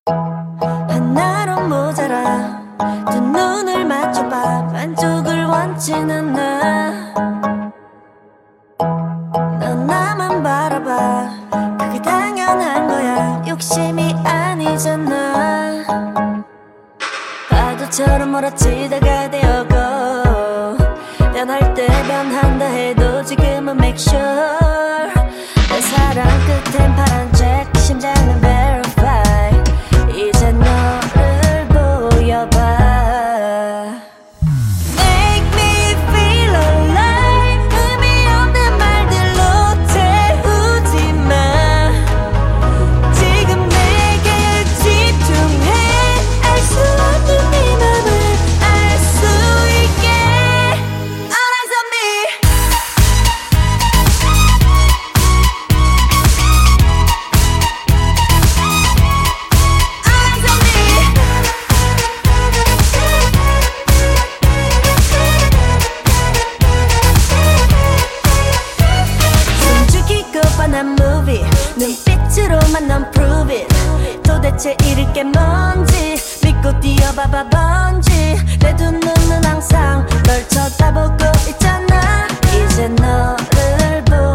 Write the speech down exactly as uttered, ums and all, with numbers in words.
하나로 모자라 두 눈을 맞춰봐 반쪽을 원치는 나 넌 나만 바라봐 그게 당연한 거야 욕심이 아니잖아 파도처럼 몰아치다가 되어고 변할 때 변한다 해도 지금은 make sure 내 사랑 끝엔 파란 책 심장은 verify 이제 너를 보여봐 Make me feel alive 의미 없는 말들로 태우지 마 지금 내게 집중해 알 수 없는 네 맘을 알 수 있게 All eyes on me All eyes on me 숨죽이고 뻔한 movie 눈빛으로만 넌 prove it 도대체 잃을 게 뭔지 믿고 뛰어봐봐 번지 내 두 눈은 항상 널 쳐다보고 있잖아 이제 너를 보